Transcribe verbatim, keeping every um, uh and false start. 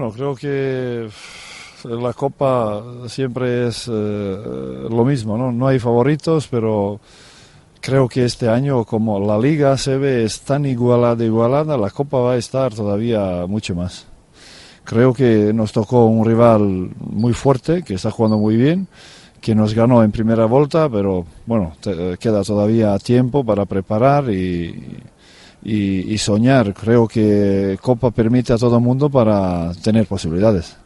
Bueno, creo que la Copa siempre es eh, lo mismo, ¿no? No hay favoritos, pero creo que este año, como la Liga se ve es tan igualada, igualada, la Copa va a estar todavía mucho más. Creo que nos tocó un rival muy fuerte, que está jugando muy bien, que nos ganó en primera vuelta, pero bueno, te, queda todavía tiempo para preparar y, y, y soñar. Creo que Copa permite a todo el mundo para tener posibilidades.